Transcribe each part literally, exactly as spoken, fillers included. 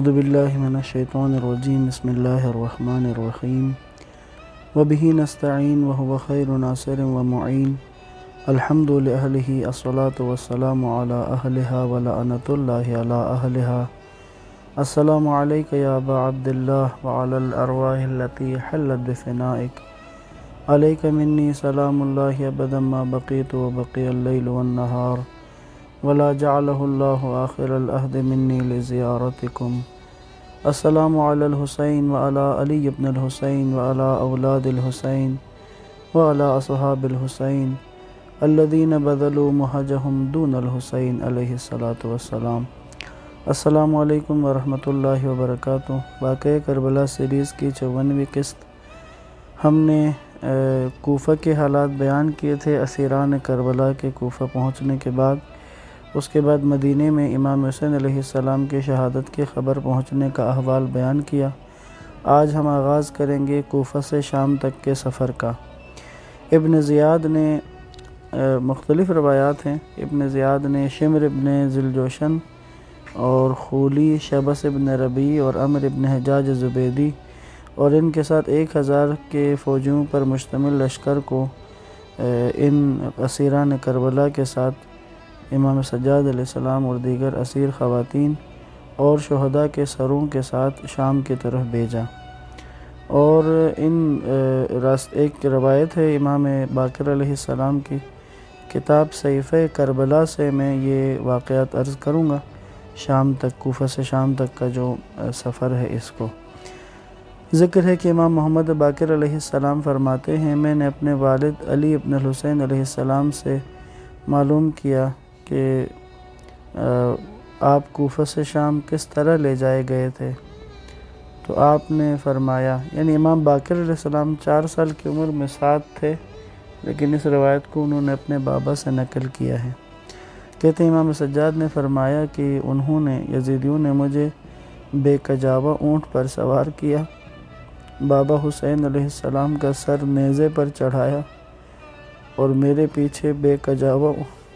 اعوذ باللہ من الشیطان الرجیم بسم اللہ الرحمن الرحیم وبہ نستعین وہو خیر ناصر ومعین الحمد لأہلہ الصلاة والسلام علی اہلہا ولعنۃ اللہ علی اہلہا السلام علیک یا ابا عبداللہ وعلی الارواح التي حلت بفنائک علیک منی سلام اللہ ابدا ما بقیت وبقی اللیل والنہار ولا جعلہ اللہ آخر العہد منی لزیارتکم السلام علی الحسین وعلی علی ابن الحسین وعلی اولاد الحسین وعلی اصحاب الحسین الذین بذلوا مہجہم دون الحسین علیہ الصلاۃ والسلام۔ السلام علیکم ورحمۃ اللہ وبرکاتہ۔ واقعہ کربلا سیریز کی چونویں قسط ہم نے کوفہ کے حالات بیان کیے تھے اسیران کربلا کے کوفہ پہنچنے کے بعد۔ اس کے بعد مدینے میں امام حسین علیہ السلام کی شہادت کی خبر پہنچنے کا احوال بیان کیا۔ آج ہم آغاز کریں گے کوفہ سے شام تک کے سفر کا۔ ابن زیاد نے مختلف روایات ہیں۔ ابن زیاد نے شمر ابن ذیلجوشن اور خولی شبس ابن ربیع اور عمر ابن حجاج زبیدی اور ان کے ساتھ ایک ہزار کے فوجیوں پر مشتمل لشکر کو ان اسیران کربلا کے ساتھ امام سجاد علیہ السلام اور دیگر اسیر خواتین اور شہداء کے سروں کے ساتھ شام کی طرف بھیجا۔ اور ان راست ایک روایت ہے امام باقر علیہ السلام کی، کتاب صحیفہ کربلا سے میں یہ واقعات عرض کروں گا، شام تک کوفہ سے شام تک کا جو سفر ہے اس کو۔ ذکر ہے کہ امام محمد باقر علیہ السلام فرماتے ہیں، میں نے اپنے والد علی ابن الحسین علیہ السلام سے معلوم کیا کہ آپ کوفہ سے شام کس طرح لے جائے گئے تھے، تو آپ نے فرمایا، یعنی امام باقر علیہ السلام چار سال کی عمر میں ساتھ تھے، لیکن اس روایت کو انہوں نے اپنے بابا سے نقل کیا ہے۔ کہتے ہیں امام سجاد نے فرمایا کہ انہوں نے یزیدیوں نے مجھے بے کجاوہ اونٹ پر سوار کیا، بابا حسین علیہ السلام کا سر نیزے پر چڑھایا اور میرے پیچھے بے کجاوہ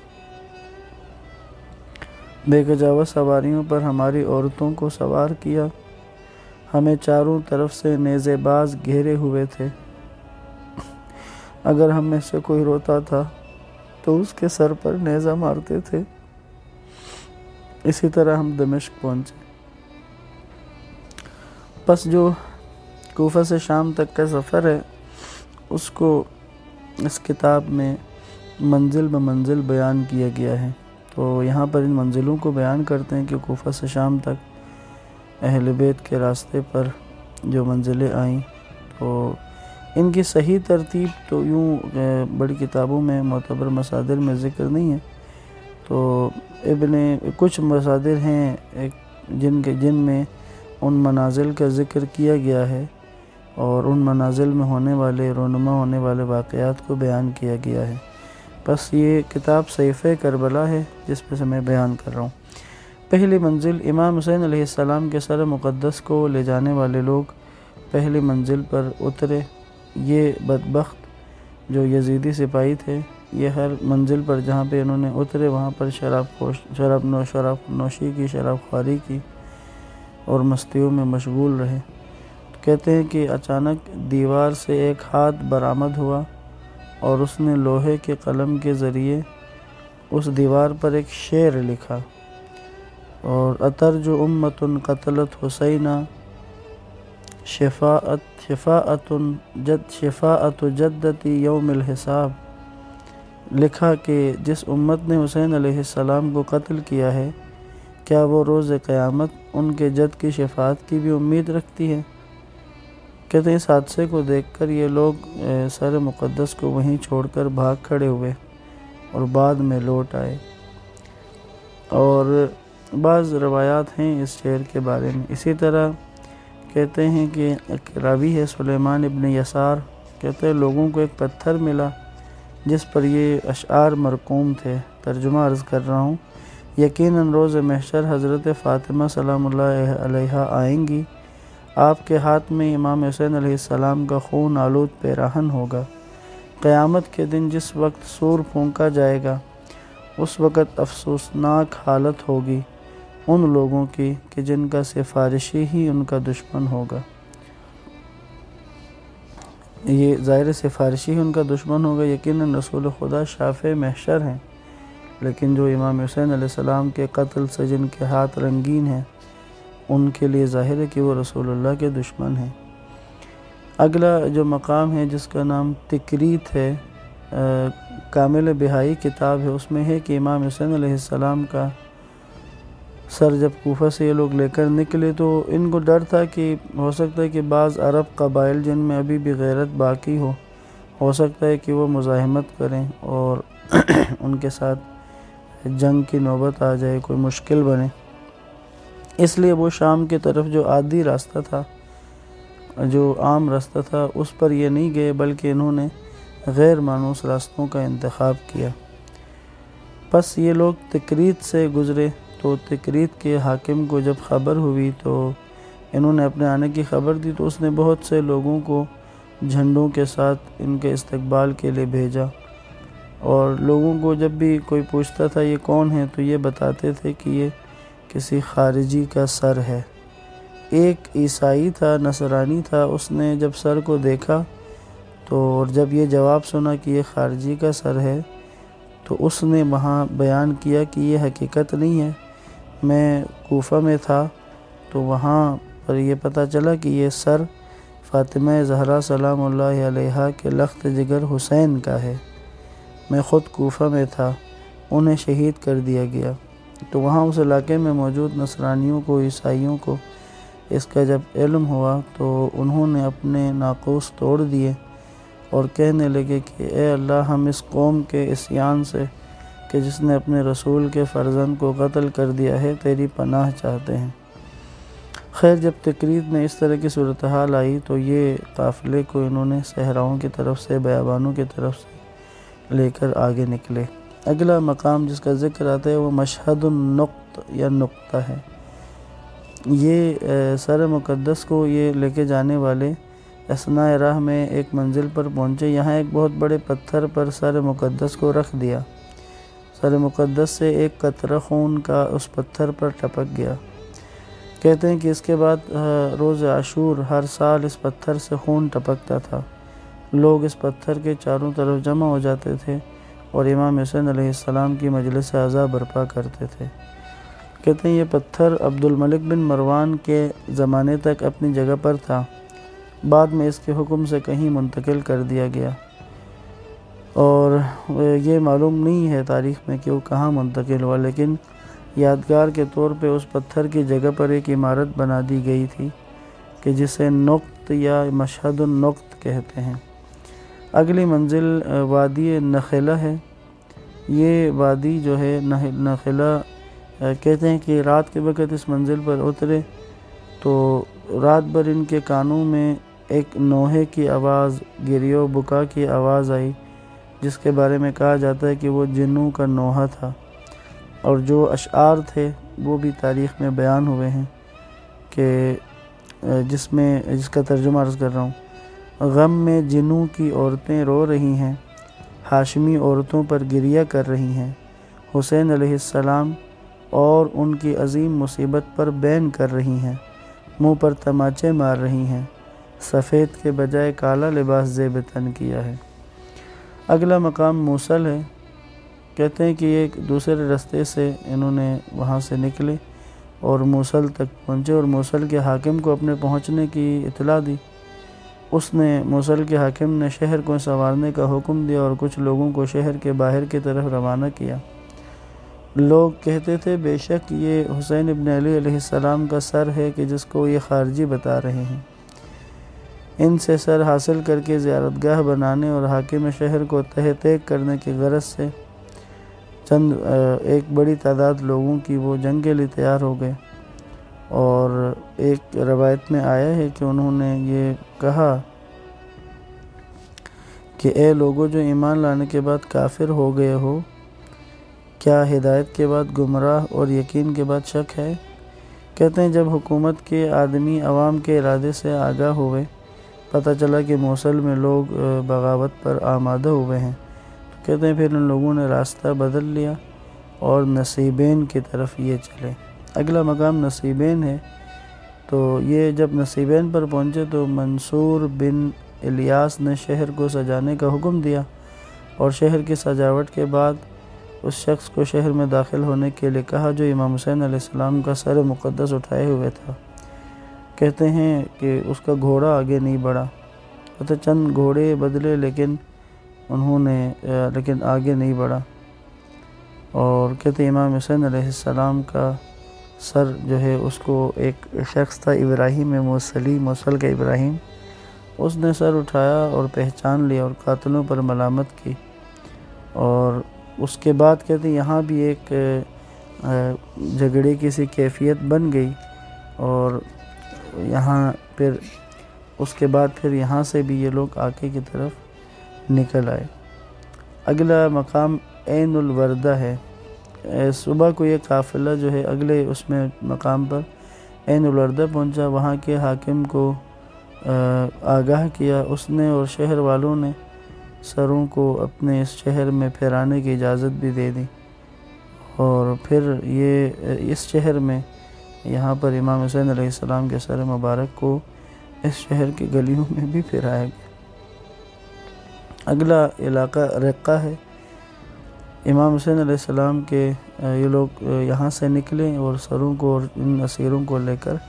بے کجاوہ سواریوں پر ہماری عورتوں کو سوار کیا، ہمیں چاروں طرف سے نیزے باز گھیرے ہوئے تھے، اگر ہم میں سے کوئی روتا تھا تو اس کے سر پر نیزہ مارتے تھے۔ اسی طرح ہم دمشق پہنچے۔ پس جو کوفہ سے شام تک کا سفر ہے اس کو اس کتاب میں منزل بمنزل بیان کیا گیا ہے، تو یہاں پر ان منزلوں کو بیان کرتے ہیں کہ کوفہ سے شام تک اہل بیت کے راستے پر جو منزلیں آئیں، تو ان کی صحیح ترتیب تو یوں بڑی کتابوں میں معتبر مصادر میں ذکر نہیں ہے، تو ابن کچھ مصادر ہیں ایک جن کے جن میں ان منازل کا ذکر کیا گیا ہے اور ان منازل میں ہونے والے رونما ہونے والے واقعات کو بیان کیا گیا ہے۔ بس یہ کتاب صحیفہ کربلا ہے جس پہ سے میں بیان کر رہا ہوں۔ پہلی منزل امام حسین علیہ السلام کے سر مقدس کو لے جانے والے لوگ پہلی منزل پر اترے۔ یہ بدبخت جو یزیدی سپاہی تھے، یہ ہر منزل پر جہاں پہ انہوں نے اترے وہاں پر شراب خوش شراب نو شراب نوشی کی شراب خواری کی اور مستیوں میں مشغول رہے۔ کہتے ہیں کہ اچانک دیوار سے ایک ہاتھ برآمد ہوا اور اس نے لوہے کے قلم کے ذریعے اس دیوار پر ایک شعر لکھا، اور اتر جو امت قتلت حسینہ شفاعت شفاعت جد شفاعت جدتی یوم الحساب، لکھا کہ جس امت نے حسین علیہ السلام کو قتل کیا ہے، کیا وہ روز قیامت ان کے جد کی شفاعت کی بھی امید رکھتی ہے؟ کہتے ہیں اس حادثے کو دیکھ کر یہ لوگ سر مقدس کو وہیں چھوڑ کر بھاگ کھڑے ہوئے اور بعد میں لوٹ آئے۔ اور بعض روایات ہیں اس شعر کے بارے میں۔ اسی طرح کہتے ہیں کہ ایک راوی ہے سلیمان ابن یسار، کہتے ہیں لوگوں کو ایک پتھر ملا جس پر یہ اشعار مرقوم تھے، ترجمہ عرض کر رہا ہوں۔ یقیناً روز محشر حضرت فاطمہ سلام اللہ علیہا آئیں گی، آپ کے ہاتھ میں امام حسین علیہ السلام کا خون آلود پیراہن ہوگا۔ قیامت کے دن جس وقت سور پھونکا جائے گا اس وقت افسوسناک حالت ہوگی، ان لوگوں کی کہ جن کا سفارشی ہی ان کا دشمن ہوگا۔ یہ ظاہر سفارشی ہی ان کا دشمن ہوگا، یقیناً رسول خدا شافع محشر ہیں، لیکن جو امام حسین علیہ السلام کے قتل سے جن کے ہاتھ رنگین ہیں ان کے لیے ظاہر ہے کہ وہ رسول اللہ کے دشمن ہیں۔ اگلا جو مقام ہے جس کا نام تکریت ہے، کامل بہائی کتاب ہے، اس میں ہے کہ امام حسین علیہ السلام کا سر جب کوفہ سے یہ لوگ لے کر نکلے تو ان کو ڈر تھا کہ ہو سکتا ہے کہ بعض عرب قبائل جن میں ابھی بھی غیرت باقی ہو ہو سکتا ہے کہ وہ مزاحمت کریں اور ان کے ساتھ جنگ کی نوبت آ جائے، کوئی مشکل بنے، اس لیے وہ شام کی طرف جو عادی راستہ تھا، جو عام راستہ تھا، اس پر یہ نہیں گئے، بلکہ انہوں نے غیر مانوس راستوں کا انتخاب کیا۔ پس یہ لوگ تکریت سے گزرے تو تکریت کے حاکم کو جب خبر ہوئی تو انہوں نے اپنے آنے کی خبر دی، تو اس نے بہت سے لوگوں کو جھنڈوں کے ساتھ ان کے استقبال کے لیے بھیجا، اور لوگوں کو جب بھی کوئی پوچھتا تھا یہ کون ہے تو یہ بتاتے تھے کہ یہ کسی خارجی کا سر ہے۔ ایک عیسائی تھا، نصرانی تھا، اس نے جب سر کو دیکھا تو جب یہ جواب سنا کہ یہ خارجی کا سر ہے تو اس نے وہاں بیان کیا کہ یہ حقیقت نہیں ہے، میں کوفہ میں تھا تو وہاں پر یہ پتہ چلا کہ یہ سر فاطمہ زہرا سلام اللہ علیہا کے لخت جگر حسین کا ہے، میں خود کوفہ میں تھا، انہیں شہید کر دیا گیا۔ تو وہاں اس علاقے میں موجود نصرانیوں کو، عیسائیوں کو اس کا جب علم ہوا تو انہوں نے اپنے ناقوس توڑ دیے اور کہنے لگے کہ اے اللہ، ہم اس قوم کے عصیان سے کہ جس نے اپنے رسول کے فرزند کو قتل کر دیا ہے تیری پناہ چاہتے ہیں۔ خیر، جب تکریت میں اس طرح کی صورتحال آئی تو یہ قافلے کو انہوں نے صحراؤں کی طرف سے، بیابانوں کی طرف سے لے کر آگے نکلے۔ اگلا مقام جس کا ذکر آتا ہے وہ مشہد النقط یا نقطہ ہے۔ یہ سر مقدس کو یہ لے کے جانے والے اثناء راہ میں ایک منزل پر پہنچے، یہاں ایک بہت بڑے پتھر پر سر مقدس کو رکھ دیا، سر مقدس سے ایک قطرہ خون کا اس پتھر پر ٹپک گیا۔ کہتے ہیں کہ اس کے بعد روز عاشور ہر سال اس پتھر سے خون ٹپکتا تھا، لوگ اس پتھر کے چاروں طرف جمع ہو جاتے تھے اور امام حسین علیہ السلام کی مجلس عزا برپا کرتے تھے۔ کہتے ہیں یہ پتھر عبد الملک بن مروان کے زمانے تک اپنی جگہ پر تھا، بعد میں اس کے حکم سے کہیں منتقل کر دیا گیا، اور یہ معلوم نہیں ہے تاریخ میں کہ وہ کہاں منتقل ہوا، لیکن یادگار کے طور پہ اس پتھر کی جگہ پر ایک عمارت بنا دی گئی تھی کہ جسے نقط یا مشہد النقط کہتے ہیں۔ اگلی منزل وادی نخلہ ہے۔ یہ وادی جو ہے نخلہ، کہتے ہیں کہ رات کے وقت اس منزل پر اترے تو رات بھر ان کے کانوں میں ایک نوحے کی آواز، گریہ و بکا کی آواز آئی، جس کے بارے میں کہا جاتا ہے کہ وہ جنوں کا نوحہ تھا، اور جو اشعار تھے وہ بھی تاریخ میں بیان ہوئے ہیں کہ جس میں جس کا ترجمہ عرض کر رہا ہوں۔ غم میں جنوں کی عورتیں رو رہی ہیں، ہاشمی عورتوں پر گریہ کر رہی ہیں، حسین علیہ السلام اور ان کی عظیم مصیبت پر بین کر رہی ہیں، منہ پر تماچے مار رہی ہیں، سفید کے بجائے کالا لباس زیب تن کیا ہے۔ اگلا مقام موصل ہے۔ کہتے ہیں کہ ایک دوسرے راستے سے انہوں نے وہاں سے نکلے اور موصل تک پہنچے اور موصل کے حاکم کو اپنے پہنچنے کی اطلاع دی۔ اس نے موصل کے حاکم نے شہر کو سنوارنے کا حکم دیا اور کچھ لوگوں کو شہر کے باہر کی طرف روانہ کیا۔ لوگ کہتے تھے بے شک یہ حسین ابن علی علیہ السلام کا سر ہے کہ جس کو یہ خارجی بتا رہے ہیں۔ ان سے سر حاصل کر کے زیارت گاہ بنانے اور حاکم شہر کو تہ تیگ کرنے کی غرض سے چند ایک بڑی تعداد لوگوں کی وہ جنگ کے لیے تیار ہو گئے، اور ایک روایت میں آیا ہے کہ انہوں نے یہ کہا کہ اے لوگوں جو ایمان لانے کے بعد کافر ہو گئے ہو، کیا ہدایت کے بعد گمراہ اور یقین کے بعد شک ہے؟ کہتے ہیں جب حکومت کے آدمی عوام کے ارادے سے آگاہ ہوئے، پتہ چلا کہ موصل میں لوگ بغاوت پر آمادہ ہوئے ہیں، تو کہتے ہیں پھر ان لوگوں نے راستہ بدل لیا اور نصیبین کی طرف یہ چلے۔ اگلا مقام نصیبین ہے۔ تو یہ جب نصیبین پر پہنچے تو منصور بن الیاس نے شہر کو سجانے کا حکم دیا، اور شہر کی سجاوٹ کے بعد اس شخص کو شہر میں داخل ہونے کے لیے کہا جو امام حسین علیہ السلام کا سر مقدس اٹھائے ہوئے تھا۔ کہتے ہیں کہ اس کا گھوڑا آگے نہیں بڑھا، تو چند گھوڑے بدلے لیکن انہوں نے لیکن آگے نہیں بڑھا۔ اور کہتے ہیں امام حسین علیہ السلام کا سر جو ہے اس کو ایک شخص تھا ابراہیم موصلی، موصل کا ابراہیم، اس نے سر اٹھایا اور پہچان لیا اور قاتلوں پر ملامت کی۔ اور اس کے بعد کہتے ہیں یہاں بھی ایک جھگڑے کی سی کیفیت بن گئی، اور یہاں پھر اس کے بعد پھر یہاں سے بھی یہ لوگ آگے کی طرف نکل آئے۔ اگلا مقام عین الوردہ ہے۔ صبح کو یہ قافلہ جو ہے اگلے اس میں مقام پر عین الوردہ پہنچا، وہاں کے حاکم کو آگاہ کیا اس نے، اور شہر والوں نے سروں کو اپنے اس شہر میں پھیرانے کی اجازت بھی دے دی، اور پھر یہ اس شہر میں یہاں پر امام حسین علیہ السلام کے سر مبارک کو اس شہر کی گلیوں میں بھی پھیرایا گیا۔ اگلا علاقہ رقہ ہے۔ امام حسین علیہ السلام کے یہ لوگ یہاں سے نکلے اور سروں کو اور ان اسیروں کو لے کر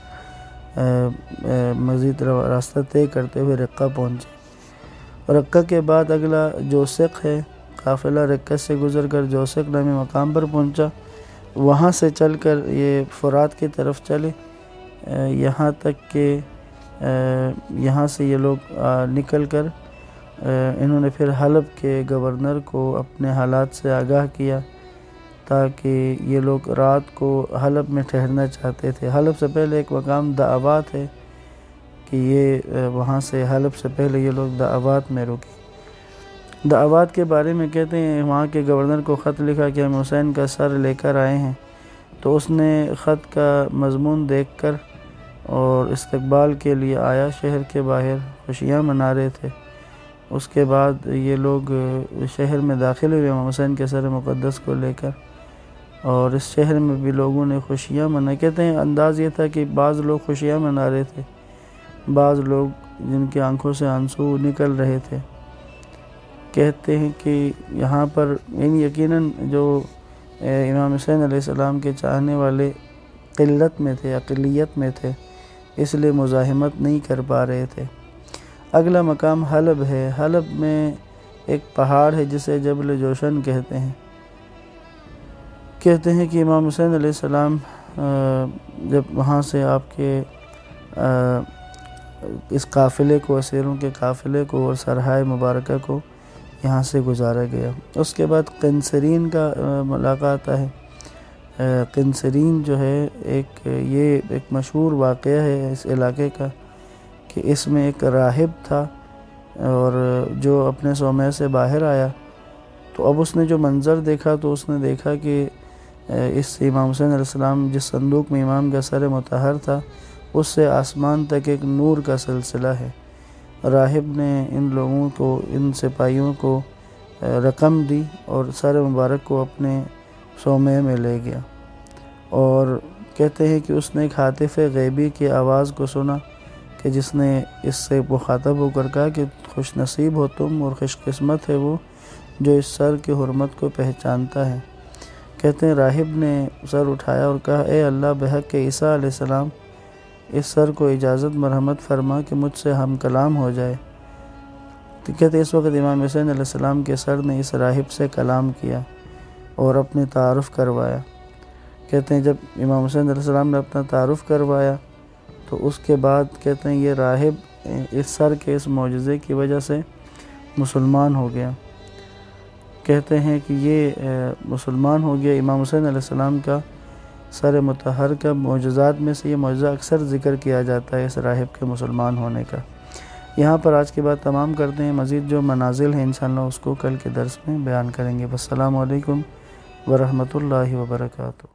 مزید راستہ طے کرتے ہوئے رقہ پہنچے۔ رقہ کے بعد اگلا جوسق ہے۔ قافلہ رقہ سے گزر کر جوسق نامی مقام پر پہنچا، وہاں سے چل کر یہ فرات کی طرف چلے، یہاں تک کہ یہاں سے یہ لوگ نکل کر انہوں نے پھر حلب کے گورنر کو اپنے حالات سے آگاہ کیا، تاکہ یہ لوگ رات کو حلب میں ٹھہرنا چاہتے تھے۔ حلب سے پہلے ایک مقام دعوات ہے کہ یہ وہاں سے حلب سے پہلے یہ لوگ دعوات میں رکے۔ دعوات کے بارے میں کہتے ہیں وہاں کے گورنر کو خط لکھا کہ ہم حسین کا سر لے کر آئے ہیں، تو اس نے خط کا مضمون دیکھ کر اور استقبال کے لیے آیا، شہر کے باہر خوشیاں منا رہے تھے۔ اس کے بعد یہ لوگ شہر میں داخل ہوئے امام حسین کے سر مقدس کو لے کر، اور اس شہر میں بھی لوگوں نے خوشیاں منائی۔ کہتے ہیں انداز یہ تھا کہ بعض لوگ خوشیاں منا رہے تھے، بعض لوگ جن کی آنکھوں سے آنسو نکل رہے تھے۔ کہتے ہیں کہ یہاں پر یعنی یقیناً جو امام حسین علیہ السلام کے چاہنے والے قلت میں تھے، اقلیت میں تھے، اس لیے مزاحمت نہیں کر پا رہے تھے۔ اگلا مقام حلب ہے۔ حلب میں ایک پہاڑ ہے جسے جبل جوشن کہتے ہیں۔ کہتے ہیں کہ امام حسین علیہ السلام جب وہاں سے آپ کے اس قافلے کو، اسیروں کے قافلے کو اور سرحائے مبارکہ کو یہاں سے گزارا گیا۔ اس کے بعد قنسرین کا ملاقات ہے۔ قنسرین جو ہے ایک یہ ایک مشہور واقعہ ہے اس علاقے کا، کہ اس میں ایک راہب تھا اور جو اپنے صومعے سے باہر آیا، تو اب اس نے جو منظر دیکھا تو اس نے دیکھا کہ اس امام حسین علیہ السلام جس صندوق میں امام کا سر مطہر تھا اس سے آسمان تک ایک نور کا سلسلہ ہے۔ راہب نے ان لوگوں کو، ان سپاہیوں کو رقم دی اور سر مبارک کو اپنے صومعے میں لے گیا، اور کہتے ہیں کہ اس نے ایک ہاتف غیبی کی آواز کو سنا کہ جس نے اس سے مخاطب ہو کر کہا کہ خوش نصیب ہو تم اور خوش قسمت ہے وہ جو اس سر کی حرمت کو پہچانتا ہے۔ کہتے ہیں راہب نے سر اٹھایا اور کہا اے اللہ بحق عیسیٰ علیہ السلام، اس سر کو اجازت مرحمت فرما کہ مجھ سے ہم کلام ہو جائے۔ تو کہتے ہیں اس وقت امام حسین علیہ السلام کے سر نے اس راہب سے کلام کیا اور اپنے تعارف کروایا۔ کہتے ہیں جب امام حسین علیہ السلام نے اپنا تعارف کروایا تو اس کے بعد کہتے ہیں یہ راہب اس سر کے اس معجزے کی وجہ سے مسلمان ہو گیا۔ کہتے ہیں کہ یہ مسلمان ہو گیا۔ امام حسین علیہ السلام کا سر مطہر کا معجزات میں سے یہ معجزہ اکثر ذکر کیا جاتا ہے اس راہب کے مسلمان ہونے کا۔ یہاں پر آج کی بات تمام کرتے ہیں، مزید جو منازل ہیں انشاءاللہ اس کو کل کے درس میں بیان کریں گے۔ السلام علیکم ورحمۃ اللہ وبرکاتہ۔